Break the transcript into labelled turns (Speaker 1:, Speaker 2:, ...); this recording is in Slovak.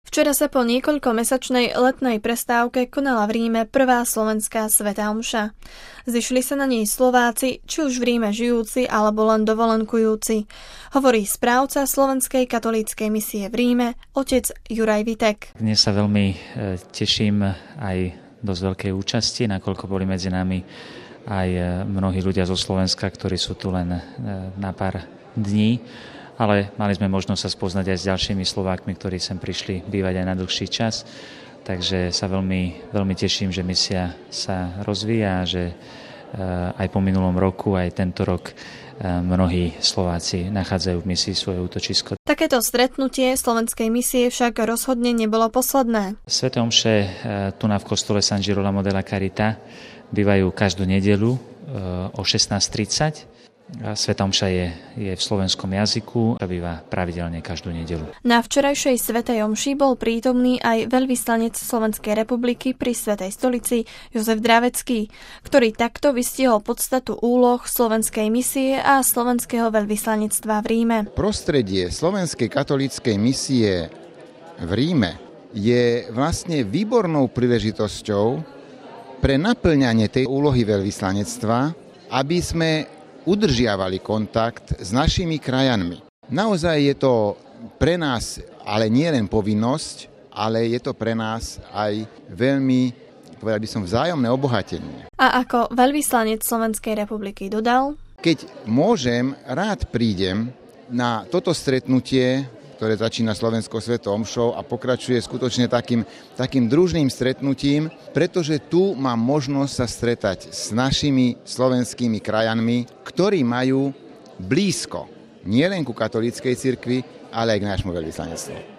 Speaker 1: Včera sa po niekoľkomesačnej letnej prestávke konala v Ríme prvá slovenská svätá omša. Zišli sa na nej Slováci, či už v Ríme žijúci alebo len dovolenkujúci. Hovorí správca Slovenskej katolíckej misie v Ríme, otec Juraj Vitek.
Speaker 2: Dnes sa veľmi teším aj dosť veľkej účasti, nakoľko boli medzi nami aj mnohí ľudia zo Slovenska, ktorí sú tu len na pár dní. Ale mali sme možnosť sa spoznať aj s ďalšími Slovákmi, ktorí sem prišli bývať aj na dlhší čas. Takže sa veľmi, veľmi teším, že misia sa rozvíja, že aj po minulom roku, aj tento rok mnohí Slováci nachádzajú v misii svoje útočisko.
Speaker 1: Takéto stretnutie slovenskej misie však rozhodne nebolo posledné.
Speaker 2: Sväté omše tu v kostole San Girolamo della Carità bývajú každú nedeľu o 16:30. Svätá omša je v slovenskom jazyku a býva pravidelne každú nedeľu.
Speaker 1: Na včerajšej svätej omši bol prítomný aj veľvyslanec Slovenskej republiky pri Svätej stolici Jozef Dravecký, ktorý takto vystihol podstatu úloh slovenskej misie a slovenského veľvyslanectva v Ríme.
Speaker 3: Prostredie Slovenskej katolíckej misie v Ríme je vlastne výbornou príležitosťou pre naplňanie tej úlohy veľvyslanectva, aby sme udržiavali kontakt s našimi krajanmi. Naozaj je to pre nás, ale nie len povinnosť, ale je to pre nás aj veľmi, povedal by som, vzájomné obohatenie.
Speaker 1: A ako veľvyslanec Slovenskej republiky dodal:
Speaker 3: Keď môžem, rád prídem na toto stretnutie, ktoré začína Slovenskou svätou omšou a pokračuje skutočne takým družným stretnutím, pretože tu mám možnosť sa stretať s našimi slovenskými krajanmi, ktorí majú blízko nielen ku katolíckej cirkvi, ale aj k nášmu veľvyslanectvu.